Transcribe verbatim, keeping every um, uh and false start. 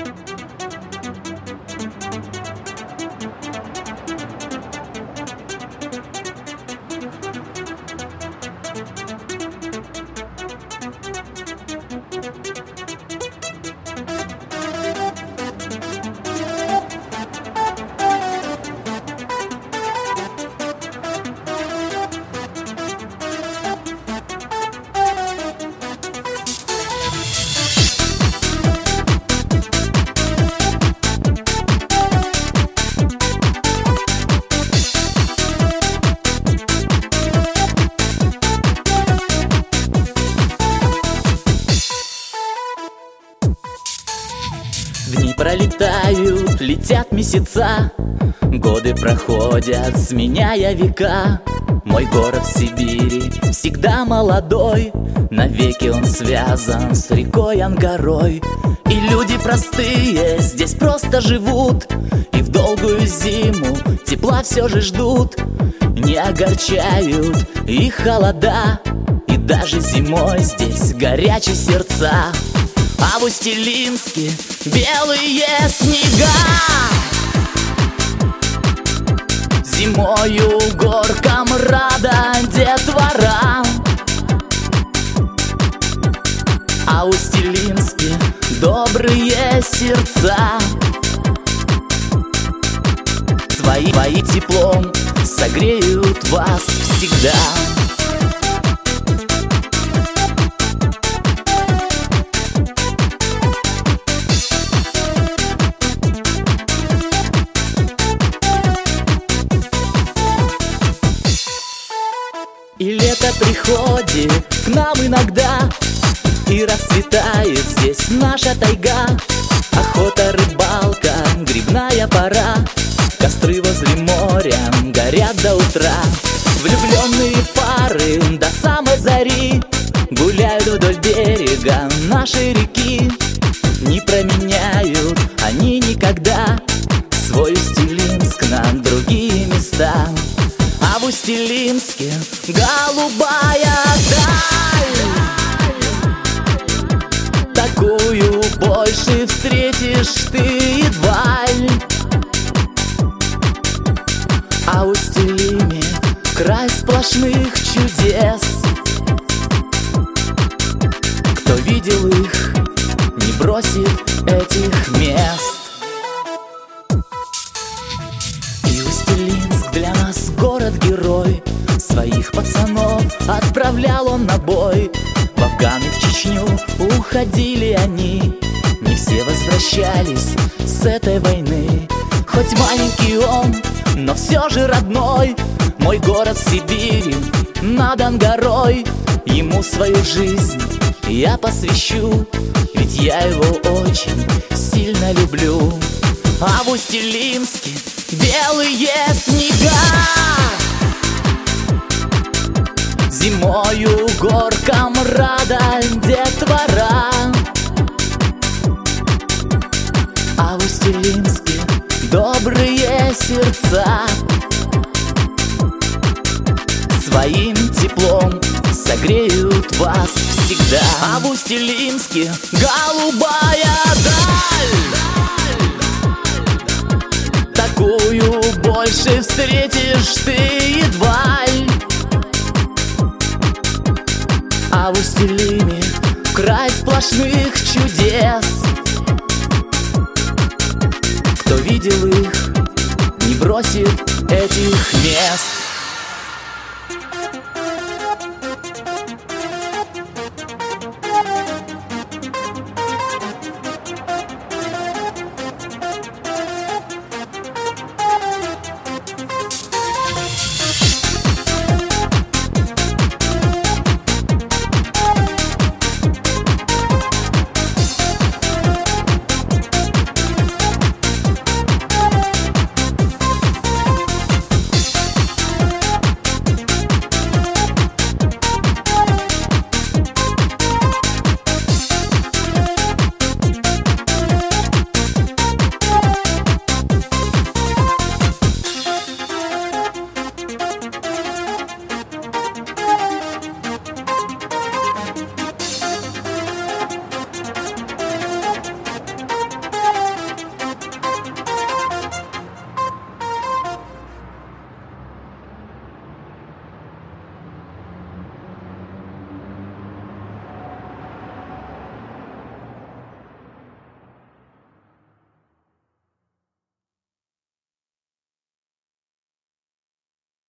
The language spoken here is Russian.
Дни пролетают, летят месяца, годы проходят, сменяя века. Мой город в Сибири всегда молодой, навеки он связан с рекой Ангарой. И люди простые здесь просто живут, и в долгую зиму тепла все же ждут. Не огорчают их холода, и даже зимой здесь горячие сердца. А в Усть-Илимске белые снега, зимою горкам рада детвора. А в Усть-Илимске добрые сердца свои, свои теплом согреют вас всегда. И лето приходит к нам иногда, и расцветает здесь наша тайга. Охота, рыбалка, грибная пора, костры возле моря горят до утра. Влюбленные пары до самой зари гуляют вдоль берега нашей реки. Не променяют они никогда свой Усть-Илимск на другие места. А в Усть-Илимске голубая даль, такую больше встретишь ты едва ли. А Усть-Илиме край сплошных чудес, кто видел их, не бросит этих мест. И Усть-Илимск для нас город-герой, своих пацанов отправлял он на бой. В Афган и в Чечню уходили они, не все возвращались с этой войны. Хоть маленький он, но все же родной, мой город в Сибири над Ангарой. Ему свою жизнь я посвящу, ведь я его очень сильно люблю. А в Усть-Илимске белые снега, зимою горкам рада детвора. А в Усть-Илимске добрые сердца своим теплом согреют вас всегда. А в Усть-Илимске голубая даль, такую больше встретишь ты едва ли. А в Усть-Илиме край сплошных чудес, кто видел их, не бросит этих мест.